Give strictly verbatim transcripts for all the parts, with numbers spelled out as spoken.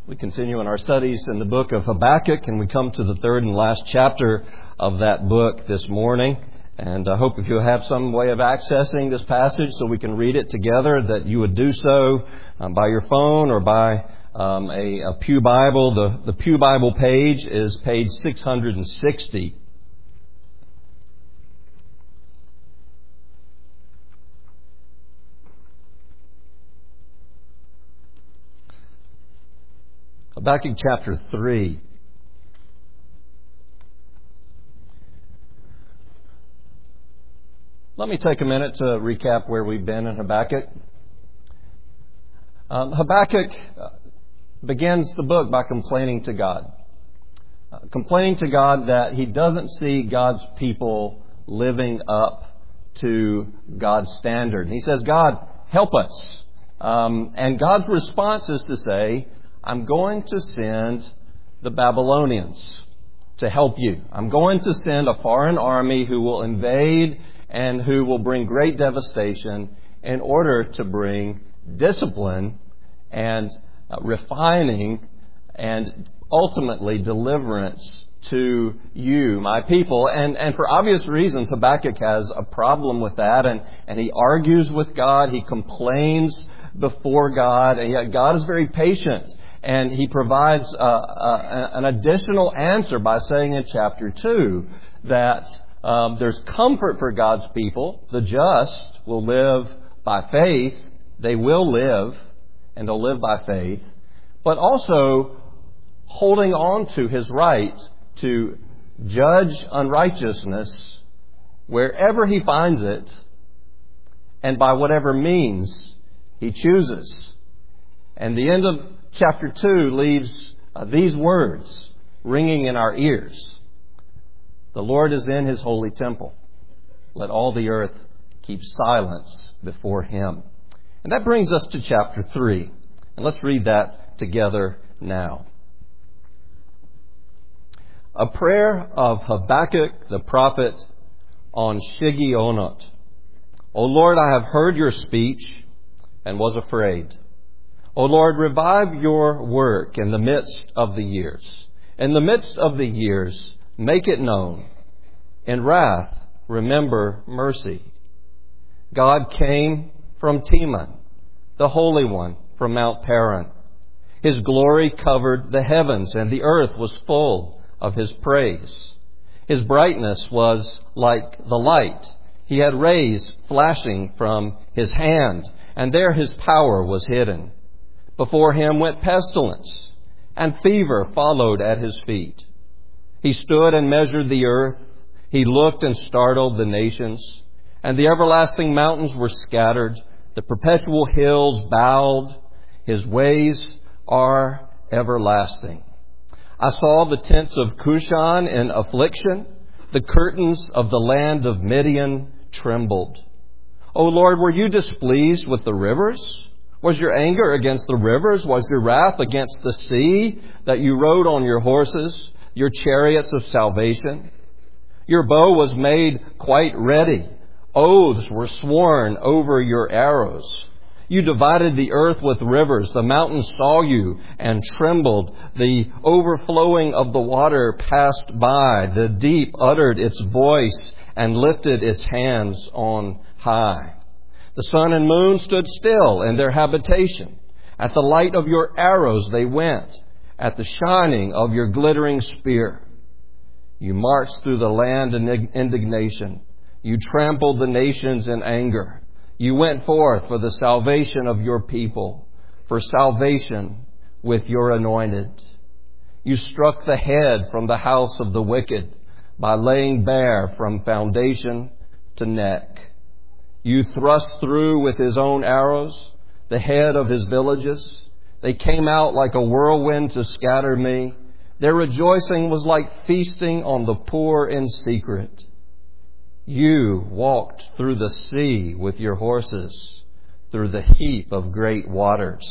We continue in our studies in the book of Habakkuk, and we come to the third and last chapter of that book this morning. And I hope if you have some way of accessing this passage so we can read it together, that you would do so um, by your phone or by um, a, a Pew Bible. The, the Pew Bible page is page six hundred sixty. Habakkuk chapter three. Let me take a minute to recap where we've been in Habakkuk. Um, Habakkuk begins the book by complaining to God. Uh, complaining to God that he doesn't see God's people living up to God's standard. He says, God, help us. Um, and God's response is to say, I'm going to send the Babylonians to help you. I'm going to send a foreign army who will invade and who will bring great devastation in order to bring discipline and uh, refining and ultimately deliverance to you, my people. And, and for obvious reasons, Habakkuk has a problem with that. And, and he argues with God. He complains before God. And yet God is very patient. And he provides uh, uh, an additional answer by saying in chapter two that um, there's comfort for God's people. The just will live by faith. They will live, and they'll live by faith. But also holding on to his right to judge unrighteousness wherever he finds it and by whatever means he chooses. And the end of chapter two leaves uh, these words ringing in our ears. The Lord is in his holy temple. Let all the earth keep silence before him. And that brings us to chapter three. And let's read that together now. A prayer of Habakkuk the prophet on Shigionoth. O Lord, I have heard your speech and was afraid. O Lord, revive your work in the midst of the years. In the midst of the years, make it known. In wrath, remember mercy. God came from Teman, the Holy One from Mount Paran. His glory covered the heavens, and the earth was full of his praise. His brightness was like the light. He had rays flashing from his hand, and there his power was hidden. Before him went pestilence, and fever followed at his feet. He stood and measured the earth. He looked and startled the nations, and the everlasting mountains were scattered. The perpetual hills bowed. His ways are everlasting. I saw the tents of Cushan in affliction. The curtains of the land of Midian trembled. O Lord, were you displeased with the rivers? Was your anger against the rivers? Was your wrath against the sea that you rode on your horses, your chariots of salvation? Your bow was made quite ready. Oaths were sworn over your arrows. You divided the earth with rivers. The mountains saw you and trembled. The overflowing of the water passed by. The deep uttered its voice and lifted its hands on high. The sun and moon stood still in their habitation. At the light of your arrows they went, at the shining of your glittering spear. You marched through the land in indignation. You trampled the nations in anger. You went forth for the salvation of your people, for salvation with your anointed. You struck the head from the house of the wicked by laying bare from foundation to neck. You thrust through with his own arrows the head of his villages. They came out like a whirlwind to scatter me. Their rejoicing was like feasting on the poor in secret. You walked through the sea with your horses, through the heap of great waters.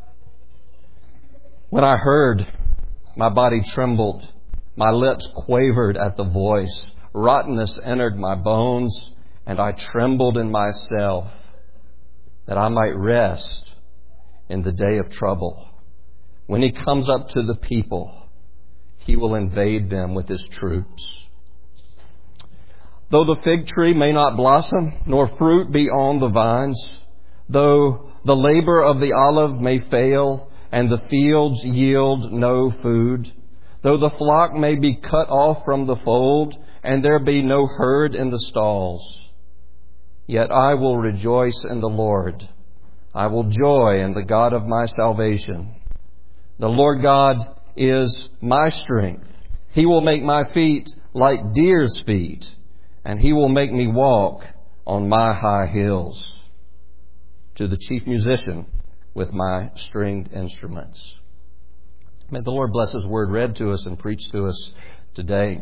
When I heard, my body trembled. My lips quavered at the voice. Rottenness entered my bones, and I trembled in myself, that I might rest in the day of trouble. When he comes up to the people, he will invade them with his troops. Though the fig tree may not blossom, nor fruit be on the vines, though the labor of the olive may fail, and the fields yield no food, though the flock may be cut off from the fold, and there be no herd in the stalls, yet I will rejoice in the Lord. I will joy in the God of my salvation. The Lord God is my strength. He will make my feet like deer's feet, and He will make me walk on my high hills. To the chief musician with my stringed instruments. May the Lord bless His word read to us and preached to us today.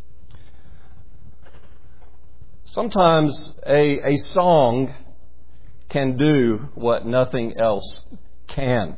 Sometimes a, a song can do what nothing else can.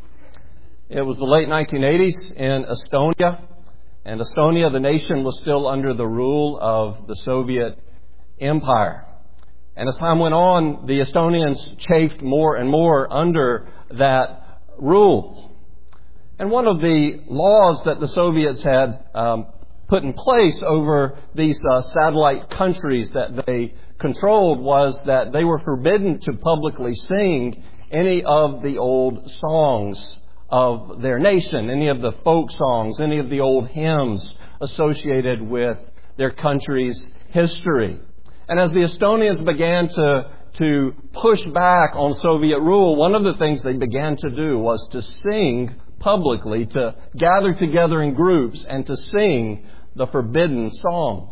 It was the late nineteen eighties in Estonia. And Estonia, the nation, was still under the rule of the Soviet Empire. And as time went on, the Estonians chafed more and more under that rule. And one of the laws that the Soviets had um, put in place over these uh, satellite countries that they controlled was that they were forbidden to publicly sing any of the old songs of their nation, any of the folk songs, any of the old hymns associated with their country's history. And as the Estonians began to, to push back on Soviet rule, one of the things they began to do was to sing publicly, to gather together in groups and to sing the forbidden songs.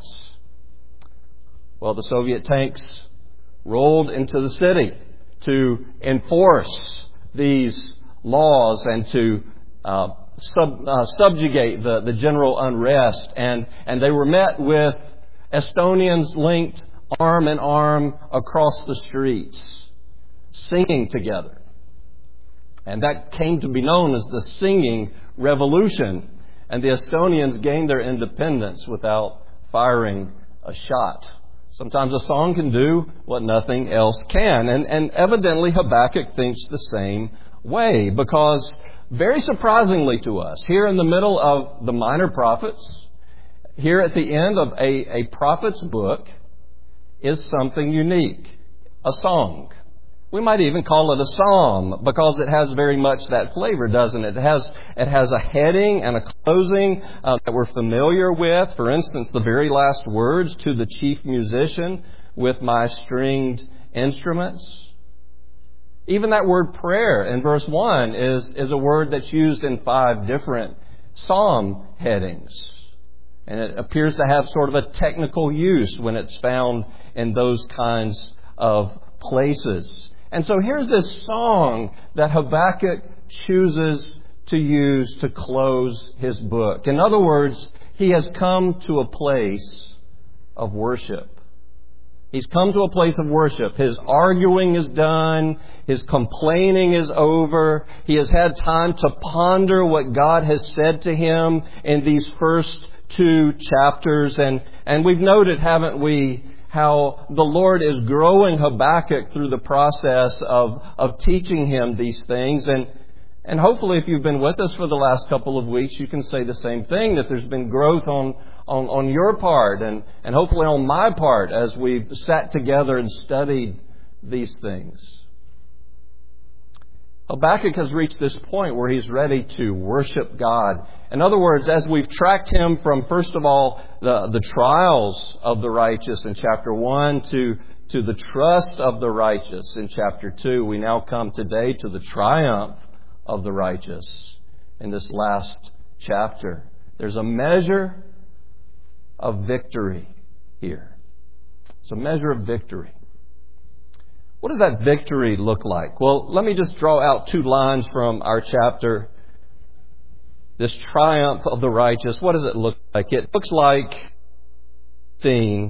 Well, the Soviet tanks rolled into the city to enforce these laws and to uh, sub, uh, subjugate the, the general unrest. And, and they were met with Estonians linked arm in arm across the streets, singing together. And that came to be known as the Singing Revolution. And the Estonians gained their independence without firing a shot. Sometimes a song can do what nothing else can. And, and evidently Habakkuk thinks the same way, because very surprisingly to us, here in the middle of the minor prophets, here at the end of a, a prophet's book, is something unique, a song. We might even call it a psalm because it has very much that flavor, doesn't it? It has, it has a heading and a closing uh, that we're familiar with. For instance, the very last words, to the chief musician with my stringed instruments. Even that word prayer in verse one is, is a word that's used in five different psalm headings. And it appears to have sort of a technical use when it's found in those kinds of places. And so here's this song that Habakkuk chooses to use to close his book. In other words, he has come to a place of worship. He's come to a place of worship. His arguing is done. His complaining is over. He has had time to ponder what God has said to him in these first two chapters. And, and we've noted, haven't we, how the Lord is growing Habakkuk through the process of, of teaching him these things. And, and hopefully if you've been with us for the last couple of weeks, you can say the same thing, that there's been growth on, on, on your part and, and hopefully on my part as we've sat together and studied these things. Habakkuk has reached this point where he's ready to worship God. In other words, as we've tracked him from, first of all, the, the trials of the righteous in chapter one to, to the trust of the righteous in chapter two, we now come today to the triumph of the righteous in this last chapter. There's a measure of victory here. It's a measure of victory. What does that victory look like? Well, let me just draw out two lines from our chapter. This triumph of the righteous, what does it look like? It looks like thing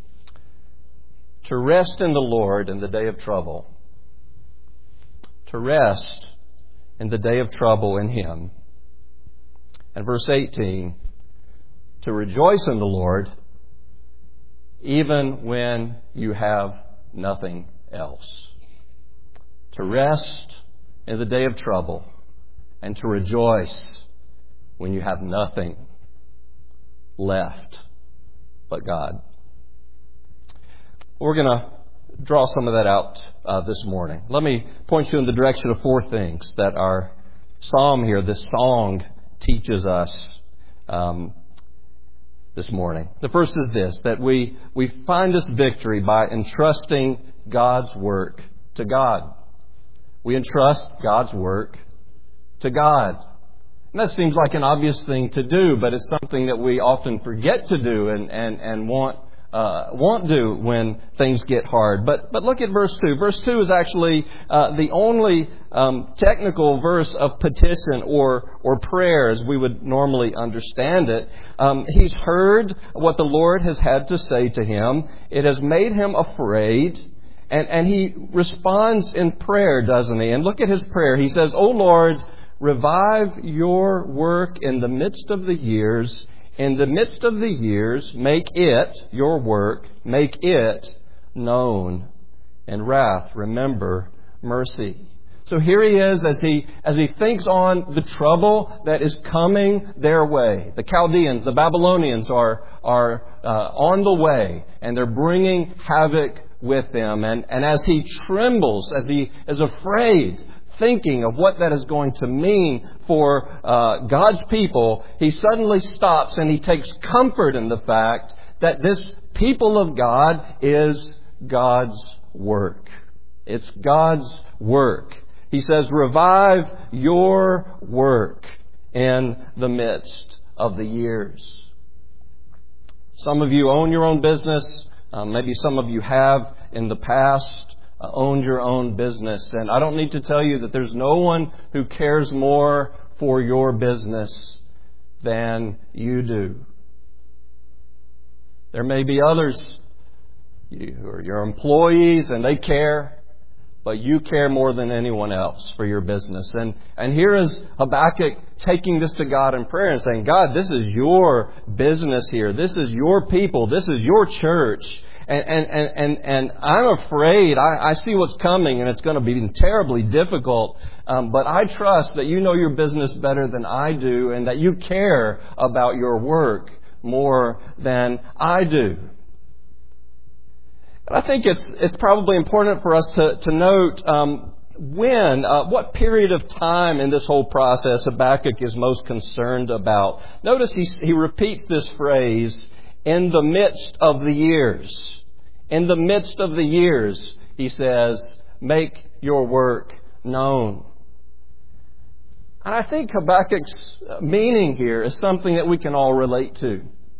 to rest in the Lord in the day of trouble. To rest in the day of trouble in Him. And verse eighteen, to rejoice in the Lord even when you have nothing else. To rest in the day of trouble and to rejoice when you have nothing left but God. We're going to draw some of that out uh, this morning. Let me point you in the direction of four things that our psalm here, this song, teaches us um, this morning. The first is this, that we, we find this victory by entrusting God's work to God. We entrust God's work to God. And that seems like an obvious thing to do, but it's something that we often forget to do and, and, and want Uh, won't do when things get hard. But but look at verse two. Verse two is actually uh, the only um, technical verse of petition or or prayer as we would normally understand it. Um, he's heard what the Lord has had to say to him. It has made him afraid. And, and he responds in prayer, doesn't he? And look at his prayer. He says, "O Lord, revive your work in the midst of the years. In the midst of the years, make it, your work, make it known. In wrath, remember mercy." So here he is as he as he thinks on the trouble that is coming their way. The Chaldeans, the Babylonians are are uh, on the way, and they're bringing havoc with them. And, and as he trembles, as he is afraid, thinking of what that is going to mean for uh, God's people, he suddenly stops and he takes comfort in the fact that this people of God is God's work. It's God's work. He says, "Revive your work in the midst of the years." Some of you own your own business. Uh, maybe some of you have in the past. Uh, owned your own business. And I don't need to tell you that there's no one who cares more for your business than you do. There may be others who are your employees and they care, but you care more than anyone else for your business. And and here is Habakkuk taking this to God in prayer and saying, "God, this is your business here. This is your people. This is your church. And and and and, and I'm afraid. I, I see what's coming, and it's going to be terribly difficult. Um, but I trust that you know your business better than I do, and that you care about your work more than I do." And I think it's it's probably important for us to to note um, when, uh, what period of time in this whole process Habakkuk is most concerned about. Notice he he repeats this phrase, "In the midst of the years." In the midst of the years, he says, "Make your work known." And I think Habakkuk's meaning here is something that we can all relate to.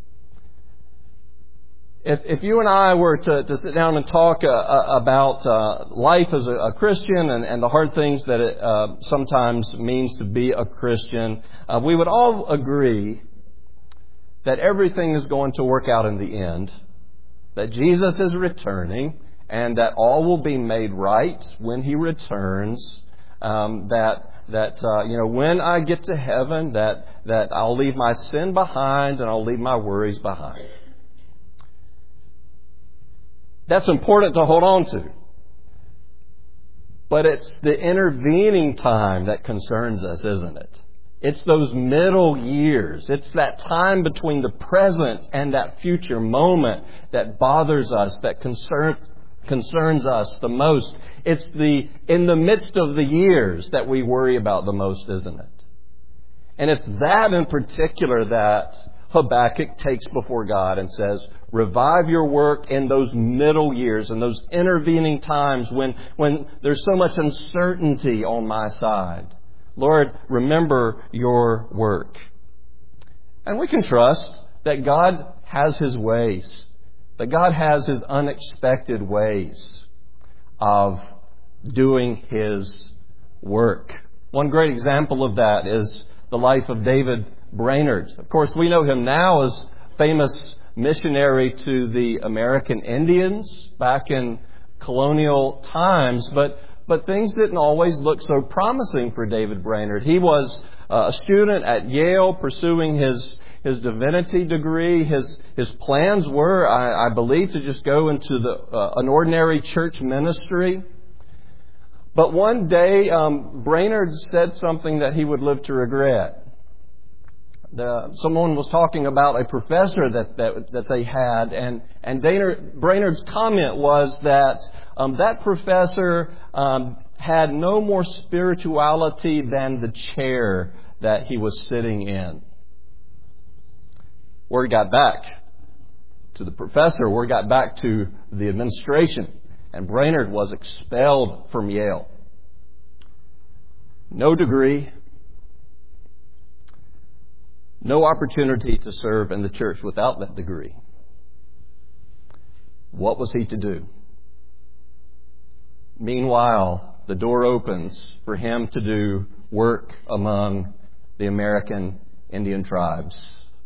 If, if you and I were to, to sit down and talk uh, about uh, life as a, a Christian and, and the hard things that it uh, sometimes means to be a Christian, uh, we would all agree that everything is going to work out in the end, that Jesus is returning, and that all will be made right when He returns. Um, that that uh, you know, when I get to heaven, that that I'll leave my sin behind and I'll leave my worries behind. That's important to hold on to. But it's the intervening time that concerns us, isn't it? It's those middle years. It's that time between the present and that future moment that bothers us, that concern, concerns us the most. It's the in the midst of the years that we worry about the most, isn't it? And it's that in particular that Habakkuk takes before God and says, "Revive your work in those middle years, in those intervening times when, when there's so much uncertainty on my side. Lord, remember your work." And we can trust that God has His ways, that God has His unexpected ways of doing His work. One great example of that is the life of David Brainerd. Of course, we know him now as famous missionary to the American Indians back in colonial times, but But things didn't always look so promising for David Brainerd. He was uh, a student at Yale pursuing his his divinity degree. His his plans were, I, I believe, to just go into the uh, an ordinary church ministry. But one day, um, Brainerd said something that he would live to regret. The, someone was talking about a professor that that, that they had, and and Brainerd, Brainerd's comment was that um, that professor um, had no more spirituality than the chair that he was sitting in. Word got back to the professor. Word got back to the administration, and Brainerd was expelled from Yale. No degree. No opportunity to serve in the church without that degree. What was he to do? Meanwhile, the door opens for him to do work among the American Indian tribes.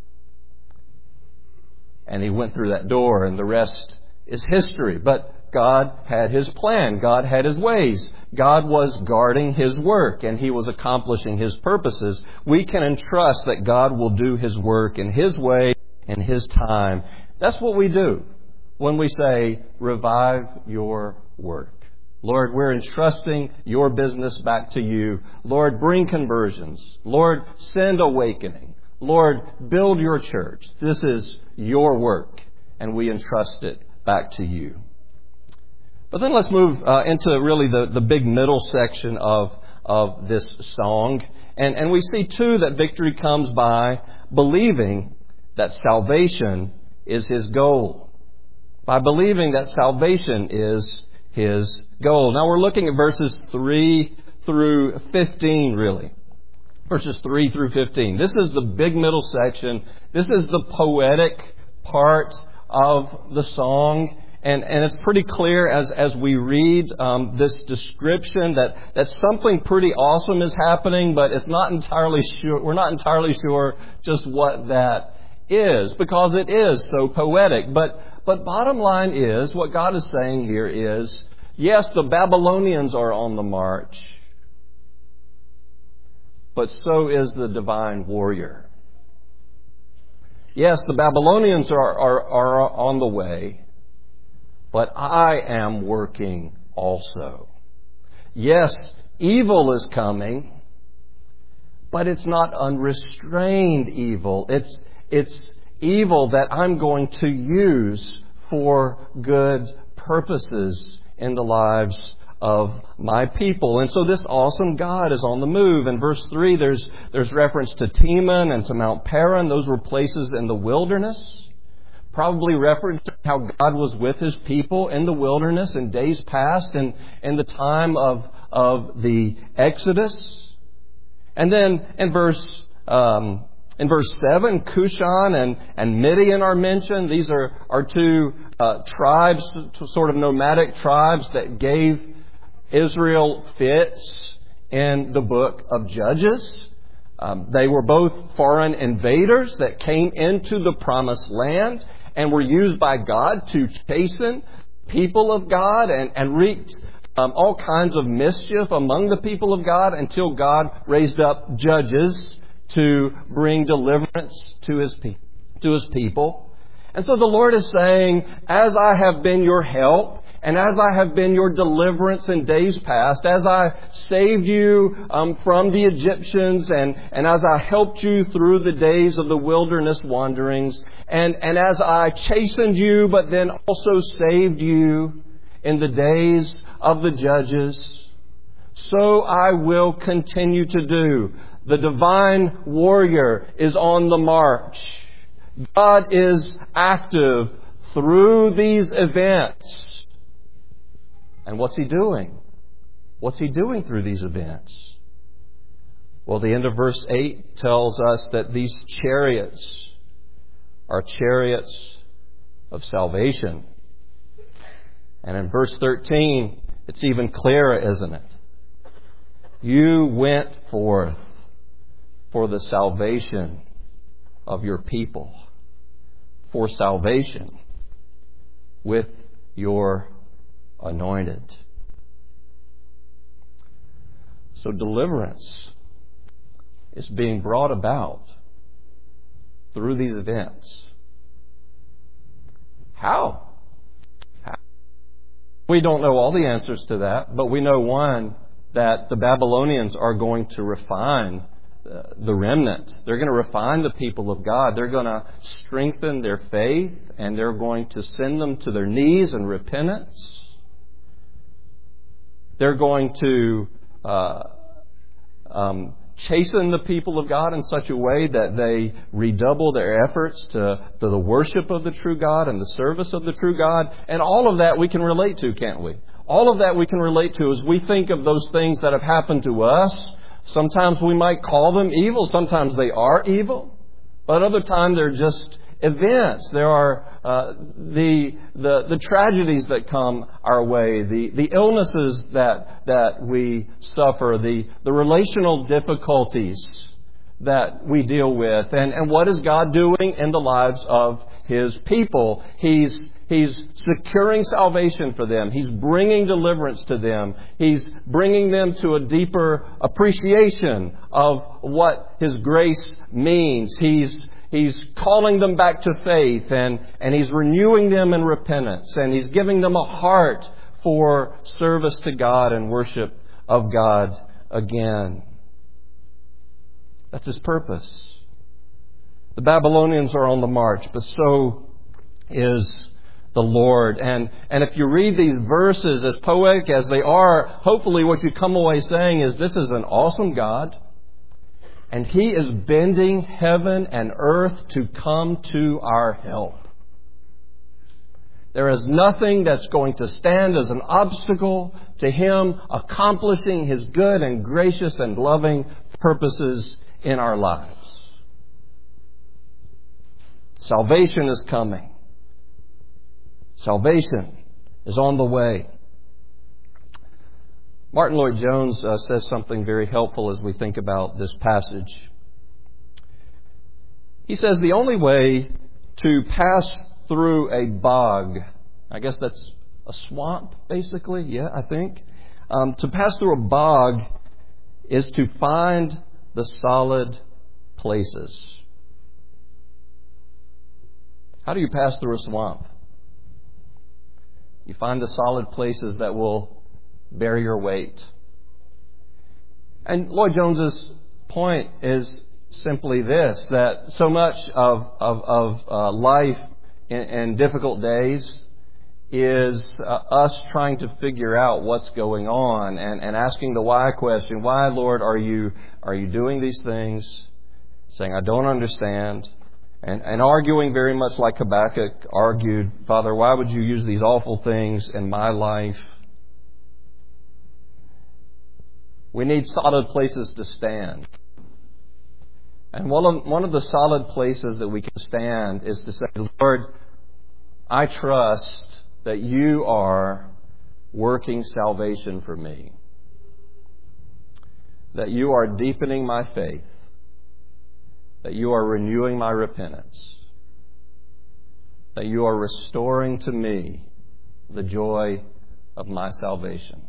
And he went through that door, and the rest is history. But God had His plan. God had His ways. God was guarding His work, and He was accomplishing His purposes. We can entrust that God will do His work in His way, in His time. That's what we do when we say, revive your work. Lord, we're entrusting your business back to you. Lord, bring conversions. Lord, send awakening. Lord, build your church. This is your work, and we entrust it back to you. But then let's move uh, into really the, the big middle section of, of this song. And, and we see, too, that victory comes by believing that salvation is His goal. By believing that salvation is His goal. Now we're looking at verses three through fifteen, really. Verses three through fifteen. This is the big middle section. This is the poetic part of the song. And, and it's pretty clear as, as we read um, this description that, that something pretty awesome is happening, but it's not entirely sure, we're not entirely sure just what that is, because it is so poetic. But, but bottom line is, what God is saying here is, yes, the Babylonians are on the march, but so is the divine warrior. Yes, the Babylonians are, are, are on the way, but I am working also. Yes, evil is coming, but it's not unrestrained evil. It's, it's evil that I'm going to use for good purposes in the lives of my people. And so this awesome God is on the move. In verse three, there's, there's reference to Teman and to Mount Paran. Those were places in the wilderness. Probably reference to how God was with His people in the wilderness in days past and in the time of, of the Exodus. And then in verse um, in verse seven, Cushan and, and Midian are mentioned. These are, are two uh, tribes, sort of nomadic tribes that gave Israel fits in the book of Judges. Um, they were both foreign invaders that came into the promised land and were used by God to chasten people of God and, and wreaked um, all kinds of mischief among the people of God until God raised up judges to bring deliverance to His, pe- to His people. And so the Lord is saying, as I have been your help, and as I have been your deliverance in days past, as I saved you um, from the Egyptians, and, and as I helped you through the days of the wilderness wanderings, and, and as I chastened you, but then also saved you in the days of the judges, so I will continue to do. The divine warrior is on the march. God is active through these events. And what's He doing? What's He doing through these events? Well, the end of verse eight tells us that these chariots are chariots of salvation. And in verse thirteen, it's even clearer, isn't it? You went forth for the salvation of your people, for salvation with your anointed. So deliverance is being brought about through these events. How? How? We don't know all the answers to that, but we know one, that the Babylonians are going to refine the remnant. They're going to refine the people of God. They're going to strengthen their faith, and they're going to send them to their knees in repentance. They're going to uh, um, chasten the people of God in such a way that they redouble their efforts to, to the worship of the true God and the service of the true God. And all of that we can relate to, can't we? All of that we can relate to as we think of those things that have happened to us. Sometimes we might call them evil. Sometimes they are evil. But other times they're just events. There are uh, the, the the tragedies that come our way, the, the illnesses that that we suffer, the, the relational difficulties that we deal with. And, and what is God doing in the lives of His people? He's He's securing salvation for them. He's bringing deliverance to them. He's bringing them to a deeper appreciation of what His grace means. He's He's calling them back to faith, and, and He's renewing them in repentance, and He's giving them a heart for service to God and worship of God again. That's His purpose. The Babylonians are on the march, but so is the Lord. And, and if you read these verses, as poetic as they are, hopefully what you come away saying is this is an awesome God. And He is bending heaven and earth to come to our help. There is nothing that's going to stand as an obstacle to Him accomplishing His good and gracious and loving purposes in our lives. Salvation is coming. Salvation is on the way. Martin Lloyd-Jones uh, says something very helpful as we think about this passage. He says the only way to pass through a bog, I guess that's a swamp, basically, yeah, I think. Um, to pass through a bog is to find the solid places. How do you pass through a swamp? You find the solid places that will bear your weight. And Lloyd-Jones's point is simply this, that so much of, of, of uh, life in, in difficult days is uh, us trying to figure out what's going on and, and asking the why question. Why, Lord, are you are you doing these things? Saying, I don't understand. And, and arguing very much like Habakkuk argued, Father, why would you use these awful things in my life? We need solid places to stand. And one of, one of the solid places that we can stand is to say, Lord, I trust that you are working salvation for me. That you are deepening my faith. That you are renewing my repentance. That you are restoring to me the joy of my salvation.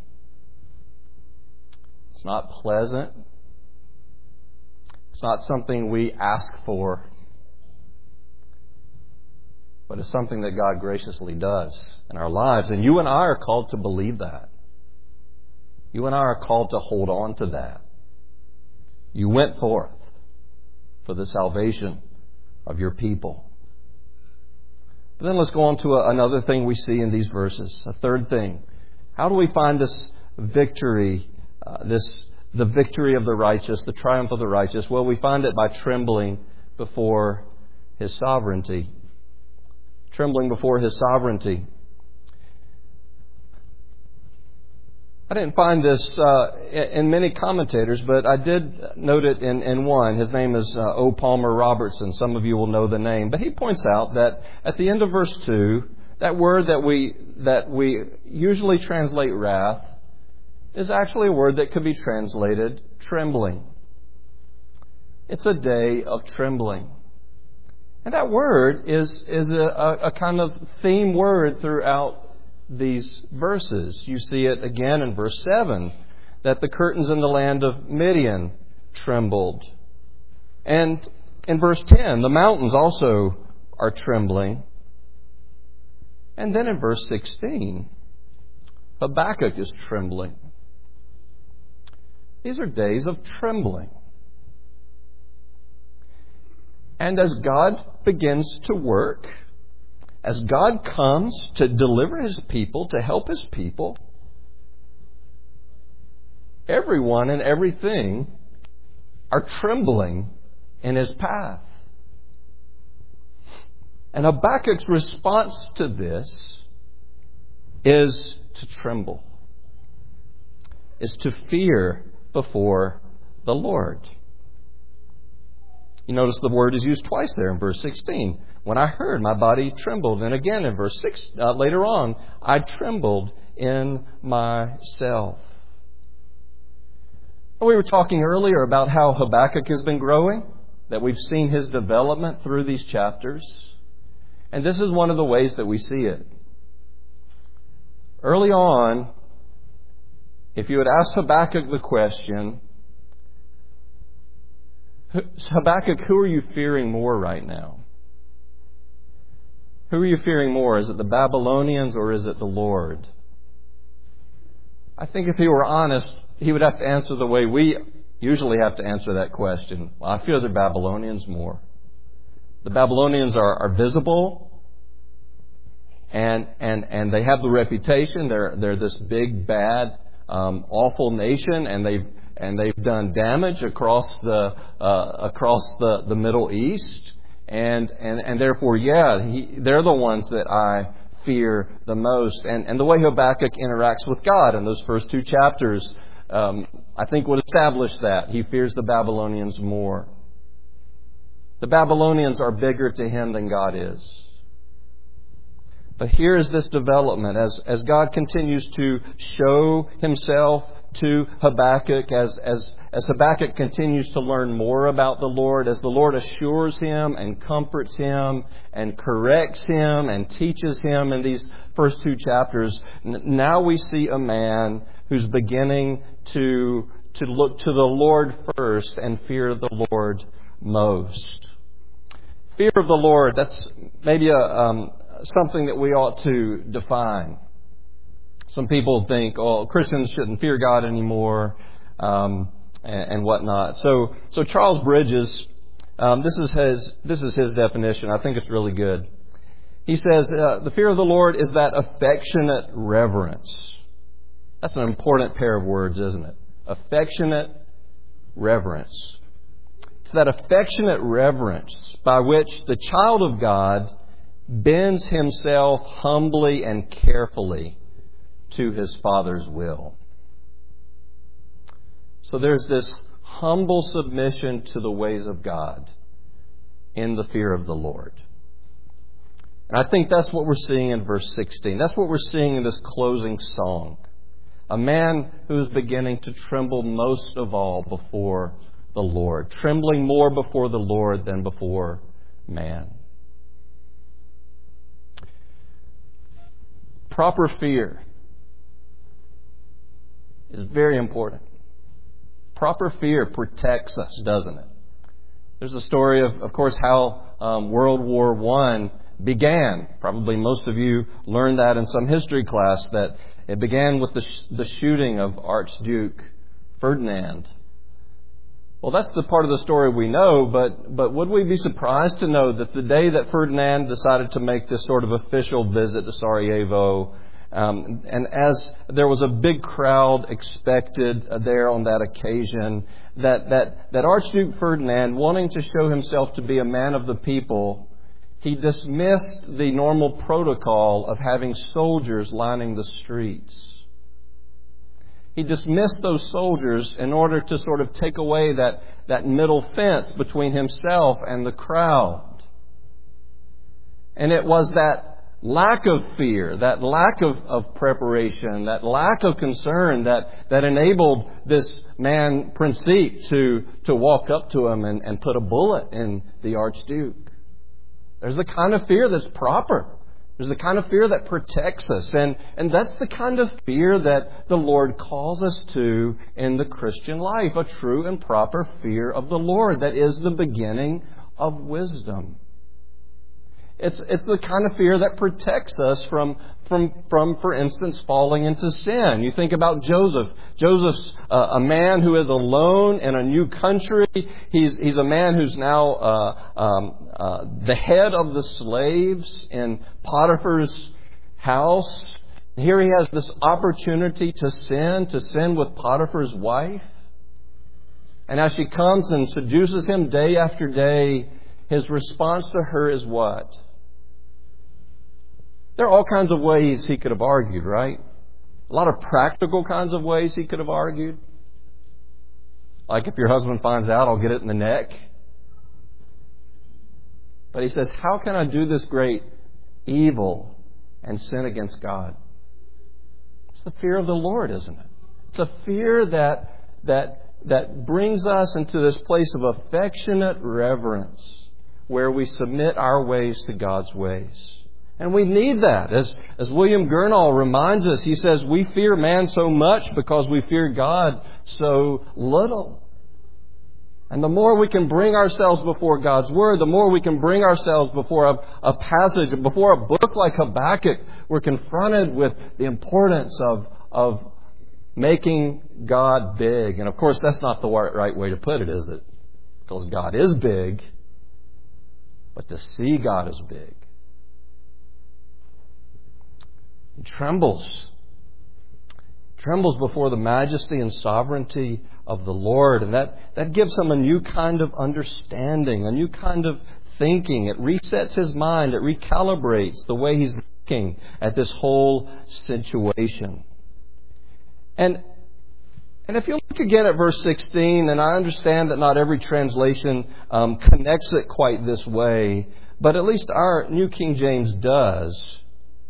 It's not pleasant. It's not something we ask for. But it's something that God graciously does in our lives. And you and I are called to believe that. You and I are called to hold on to that. You went forth for the salvation of your people. But then let's go on to a, another thing we see in these verses. A third thing. How do we find this victory, uh, this the victory of the righteous, the triumph of the righteous? Well, we find it by trembling before His sovereignty. Trembling before His sovereignty. I didn't find this uh, in many commentators, but I did note it in, in one. His name is uh, O. Palmer Robertson. Some of you will know the name. But he points out that at the end of verse two, that word that we that we usually translate wrath is actually a word that could be translated trembling. It's a day of trembling. And that word is, is a, a kind of theme word throughout these verses. You see it again in verse seven, that the curtains in the land of Midian trembled. And in verse ten, the mountains also are trembling. And then in verse sixteen, Habakkuk is trembling. These are days of trembling. And as God begins to work, as God comes to deliver His people, to help His people, everyone and everything are trembling in His path. And Habakkuk's response to this is to tremble, is to fear before the Lord. You notice the word is used twice there in verse sixteen. When I heard, my body trembled. And again in verse six, uh, later on, I trembled in myself. We were talking earlier about how Habakkuk has been growing, that we've seen his development through these chapters. And this is one of the ways that we see it. Early on, if you had asked Habakkuk the question, Habakkuk, who are you fearing more right now? Who are you fearing more? Is it the Babylonians or is it the Lord? I think if he were honest, he would have to answer the way we usually have to answer that question. Well, I fear the Babylonians more. The Babylonians are, are visible, and and and they have the reputation. They're they're this big, bad, um, awful nation, and they've and they've done damage across the uh, across the, the Middle East, and and and therefore, yeah, he, they're the ones that I fear the most. And and the way Habakkuk interacts with God in those first two chapters, um, I think would establish that he fears the Babylonians more. The Babylonians are bigger to him than God is. But here is this development as, as God continues to show Himself to Habakkuk, as, as, as Habakkuk continues to learn more about the Lord, as the Lord assures him and comforts him and corrects him and teaches him in these first two chapters. Now we see a man who's beginning to, to look to the Lord first and fear the Lord most. Fear of the Lord, that's maybe a, um, something that we ought to define. Some people think, oh, Christians shouldn't fear God anymore, um, and, and whatnot. So, so Charles Bridges, um, this is his this is his definition. I think it's really good. He says, uh, the fear of the Lord is that affectionate reverence. That's an important pair of words, isn't it? Affectionate reverence. It's that affectionate reverence by which the child of God bends himself humbly and carefully to his Father's will. So there's this humble submission to the ways of God in the fear of the Lord. And I think that's what we're seeing in verse sixteen. That's what we're seeing in this closing song. A man who is beginning to tremble most of all before the Lord, trembling more before the Lord than before man. Proper fear is very important. Proper fear protects us, doesn't it? There's a story of, of course, how um, World War One began. Probably most of you learned that in some history class, that it began with the, sh- the shooting of Archduke Ferdinand. Well, that's the part of the story we know, but but would we be surprised to know that the day that Ferdinand decided to make this sort of official visit to Sarajevo, um, and as there was a big crowd expected there on that occasion, that, that, that Archduke Ferdinand, wanting to show himself to be a man of the people, he dismissed the normal protocol of having soldiers lining the streets. He dismissed those soldiers in order to sort of take away that, that middle fence between himself and the crowd. And it was that lack of fear, that lack of, of preparation, that lack of concern that, that enabled this man, Principe, to, to walk up to him and, and put a bullet in the Archduke. There's the kind of fear that's proper. There's the kind of fear that protects us. And, and that's the kind of fear that the Lord calls us to in the Christian life. A true and proper fear of the Lord that is the beginning of wisdom. It's it's the kind of fear that protects us from, from, from for instance, falling into sin. You think about Joseph. Joseph's uh, a man who is alone in a new country. He's he's a man who's now uh, um, uh, the head of the slaves in Potiphar's house. Here he has this opportunity to sin, to sin with Potiphar's wife. And as she comes and seduces him day after day, his response to her is what? There are all kinds of ways he could have argued, right? A lot of practical kinds of ways he could have argued. Like, if your husband finds out, I'll get it in the neck. But he says, how can I do this great evil and sin against God? It's the fear of the Lord, isn't it? It's a fear that that that brings us into this place of affectionate reverence, where we submit our ways to God's ways. And we need that. As, as William Gurnall reminds us, he says, we fear man so much because we fear God so little. And the more we can bring ourselves before God's Word, the more we can bring ourselves before a, a passage, before a book like Habakkuk, we're confronted with the importance of, of making God big. And of course, that's not the right way to put it, is it? Because God is big. But to see God as big. He trembles. Trembles before the majesty and sovereignty of the Lord. And that, that gives him a new kind of understanding, a new kind of thinking. It resets his mind. It recalibrates the way he's looking at this whole situation. And, and if you look again at verse sixteen, and I understand that not every translation um, connects it quite this way, but at least our New King James does.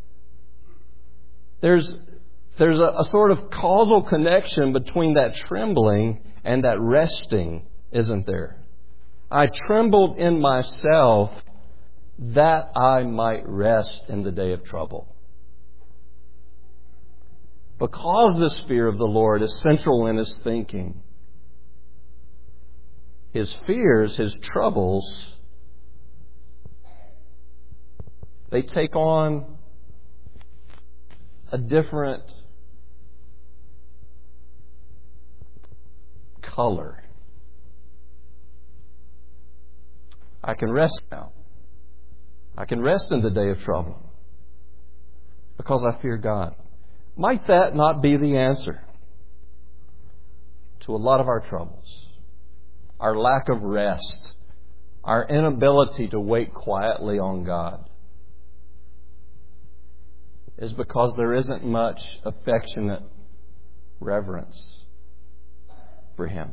There's There's a, a sort of causal connection between that trembling and that resting, isn't there? I trembled in myself that I might rest in the day of trouble. Because this fear of the Lord is central in his thinking, his fears, his troubles, they take on a different color. I can rest now. I can rest in the day of trouble because I fear God. Might that not be the answer to a lot of our troubles? Our lack of rest, our inability to wait quietly on God, is because there isn't much affectionate reverence for Him.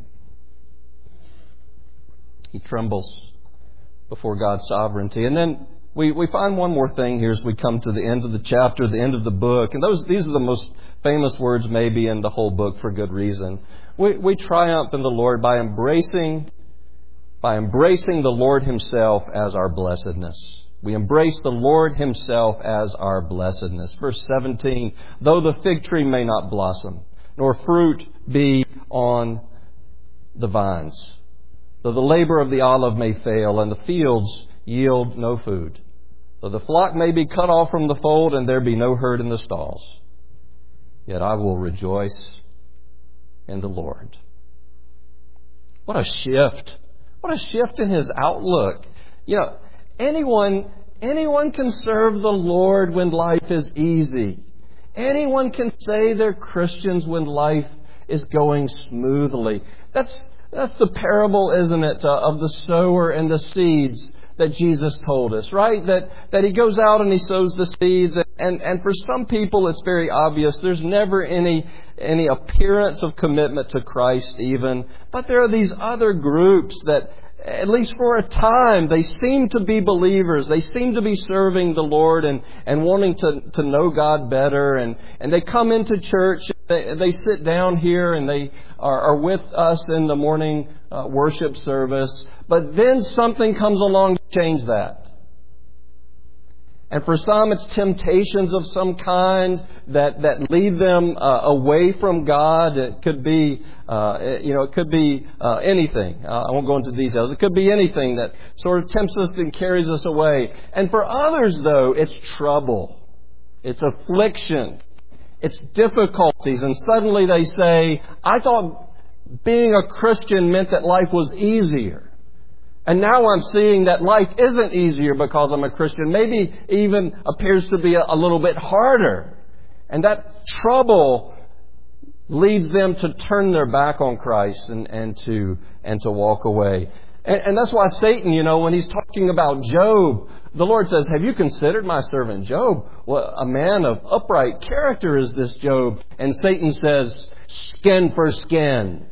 He trembles before God's sovereignty. And then we, we find one more thing here as we come to the end of the chapter, the end of the book. And those these are the most famous words maybe in the whole book for good reason. We, we triumph in the Lord by embracing, by embracing the Lord Himself as our blessedness. We embrace the Lord Himself as our blessedness. Verse seventeen, though the fig tree may not blossom, nor fruit be on the vines, though the labor of the olive may fail, and the fields yield no food, though the flock may be cut off from the fold, and there be no herd in the stalls, yet I will rejoice in the Lord. What a shift. What a shift in his outlook. You know, anyone, anyone can serve the Lord when life is easy. Anyone can say they're Christians when life is going smoothly. That's that's the parable, isn't it, uh, of the sower and the seeds that Jesus told us, right? That that He goes out and He sows the seeds, and, and, and for some people it's very obvious. There's never any any appearance of commitment to Christ even. But there are these other groups that, at least for a time, they seem to be believers. They seem to be serving the Lord and, and wanting to, to know God better. And, and they come into church, they, they sit down here and they are, are with us in the morning uh, worship service. But then something comes along to change that. And for some, it's temptations of some kind that, that lead them uh, away from God. It could be, uh, you know, it could be uh, anything. Uh, I won't go into details. It could be anything that sort of tempts us and carries us away. And for others, though, it's trouble. It's affliction. It's difficulties. And suddenly they say, I thought being a Christian meant that life was easier. And now I'm seeing that life isn't easier because I'm a Christian. Maybe even appears to be a, a little bit harder. And that trouble leads them to turn their back on Christ and, and to and to walk away. And, and that's why Satan, you know, when he's talking about Job, the Lord says, have you considered my servant Job? Well, a man of upright character is this Job. And Satan says, skin for skin.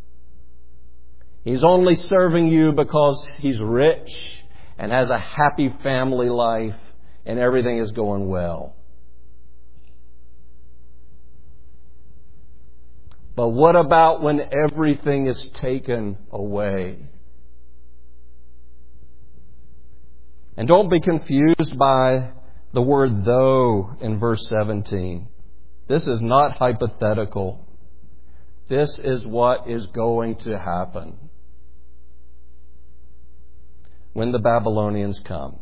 He's only serving you because he's rich and has a happy family life and everything is going well. But what about when everything is taken away? And don't be confused by the word though in verse seventeen. This is not hypothetical. This is what is going to happen when the Babylonians come.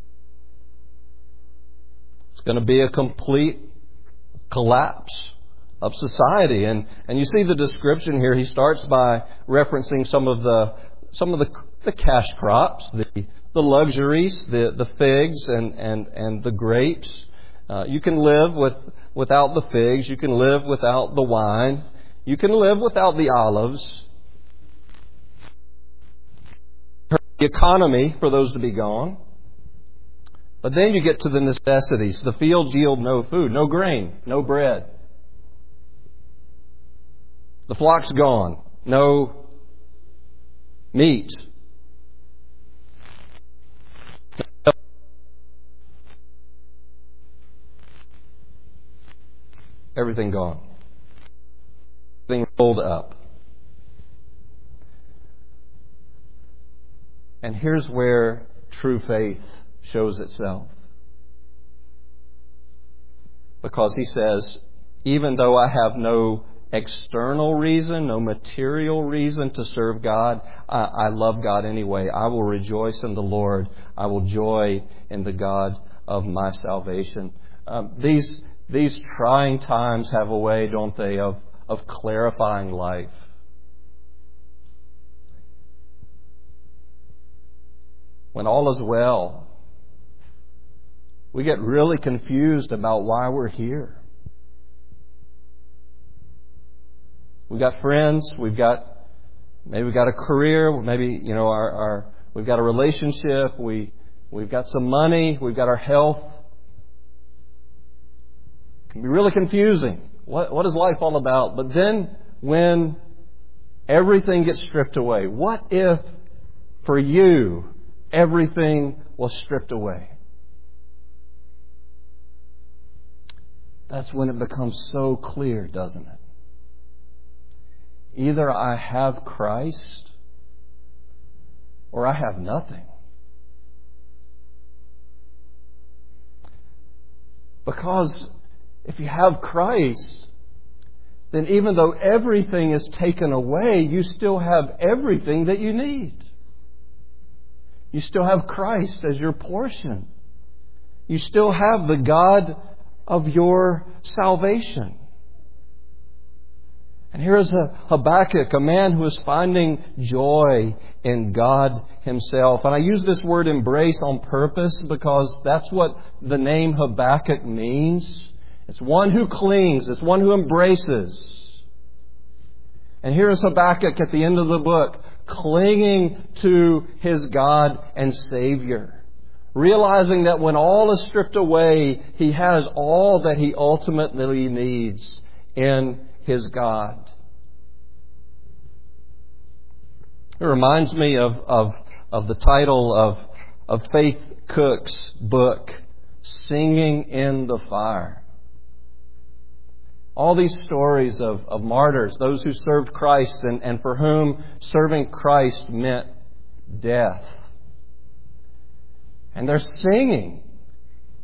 It's going to be a complete collapse of society. And, and you see the description here. He starts by referencing some of the some of the, the cash crops, the, the luxuries, the, the figs and, and, and the grapes. Uh, you can live with without the figs. You can live without the wine. You can live without the olives. The economy for those to be gone. But then you get to the necessities. The fields yield no food, no grain, no bread. The flock's gone, no meat. Everything gone. Everything rolled up. And here's where true faith shows itself. Because he says, even though I have no external reason, no material reason to serve God, I, I love God anyway. I will rejoice in the Lord. I will joy in the God of my salvation. Um, these these trying times have a way, don't they, of, of clarifying life. When all is well, we get really confused about why we're here. We've got friends, we've got, maybe we've got a career, maybe, you know, our, our we've got a relationship, we, we've got some money, we've got our health. It can be really confusing. What, what is life all about? But then when everything gets stripped away, what if for you everything was stripped away? That's when it becomes so clear, doesn't it? Either I have Christ or I have nothing. Because if you have Christ, then even though everything is taken away, you still have everything that you need. You still have Christ as your portion. You still have the God of your salvation. And here is a Habakkuk, a man who is finding joy in God Himself. And I use this word embrace on purpose because that's what the name Habakkuk means. It's one who clings. It's one who embraces. And here is Habakkuk at the end of the book, clinging to his God and Savior. Realizing that when all is stripped away, he has all that he ultimately needs in his God. It reminds me of, of, of the title of, of Faith Cook's book, Singing in the Fire. All these stories of, of martyrs, those who served Christ and, and for whom serving Christ meant death. And they're singing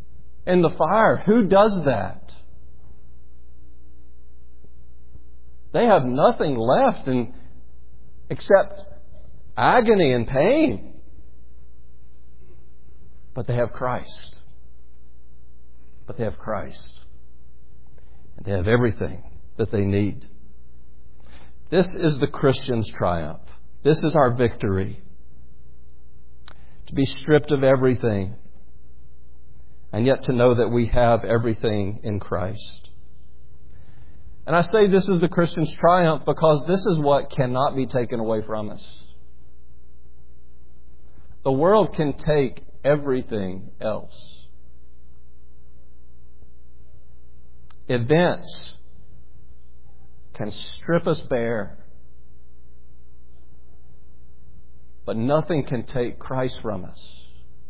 in the fire. Who does that? They have nothing left in, except agony and pain. But they have Christ. But they have Christ. And they have everything that they need. This is the Christian's triumph. This is our victory. To be stripped of everything, and yet to know that we have everything in Christ. And I say this is the Christian's triumph because this is what cannot be taken away from us. The world can take everything else. Events can strip us bare. But nothing can take Christ from us.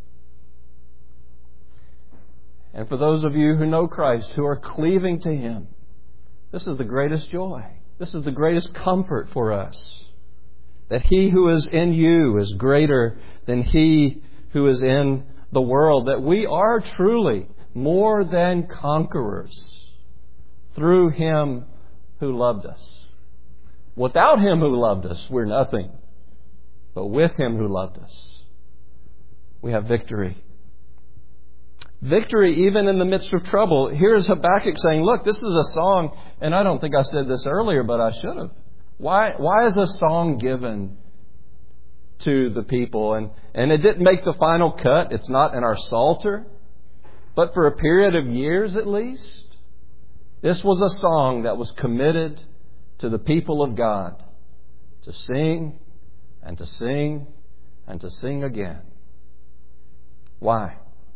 And for those of you who know Christ, who are cleaving to Him, this is the greatest joy. This is the greatest comfort for us. That He who is in you is greater than he who is in the world. That we are truly more than conquerors through Him who loved us. Without Him who loved us, we're nothing. But with Him who loved us, we have victory. Victory even in the midst of trouble. Here's Habakkuk saying, look, this is a song, and I don't think I said this earlier, but I should have. Why, why is a song given to the people? And, and it didn't make the final cut. It's not in our Psalter. But for a period of years at least, this was a song that was committed to the people of God to sing and to sing and to sing again. Why?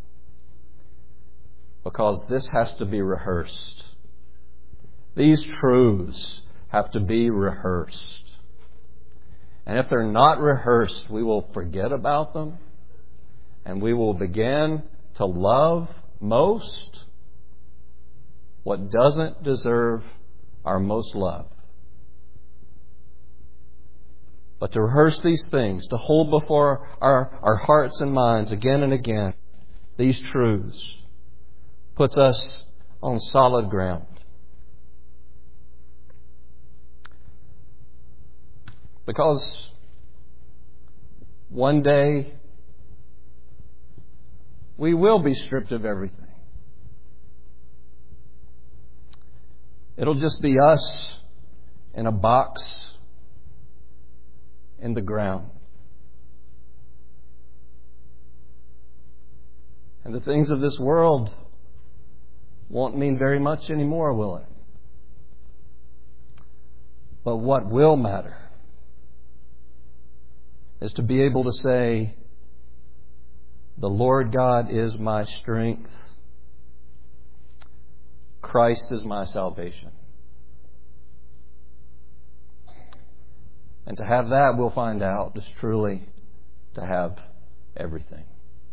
Because this has to be rehearsed. These truths have to be rehearsed. And if they're not rehearsed, we will forget about them, and we will begin to love most what doesn't deserve our most love. But to rehearse these things, to hold before our, our hearts and minds again and again these truths, puts us on solid ground. Because one day we will be stripped of everything. It'll just be us in a box in the ground. And the things of this world won't mean very much anymore, will it? But what will matter is to be able to say, the Lord God is my strength. Christ is my salvation. And to have that, we'll find out, is truly to have everything.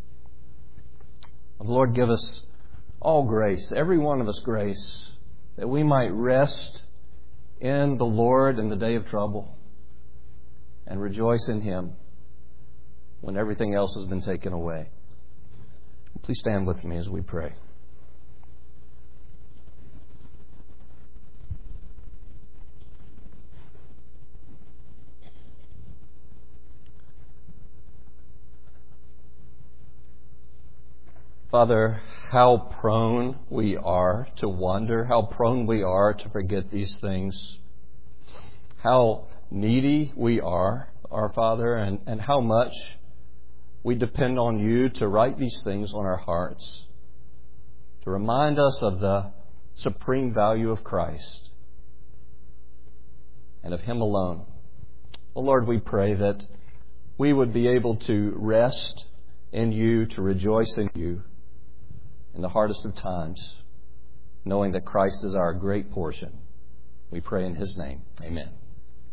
Lord, give us all grace, every one of us grace, that we might rest in the Lord in the day of trouble and rejoice in Him when everything else has been taken away. Please stand with me as we pray. Father, how prone we are to wonder, how prone we are to forget these things, how needy we are, our Father, and, and how much we depend on You to write these things on our hearts, to remind us of the supreme value of Christ and of Him alone. Well, Lord, we pray that we would be able to rest in You, to rejoice in You in the hardest of times, knowing that Christ is our great portion. We pray in His name. Amen.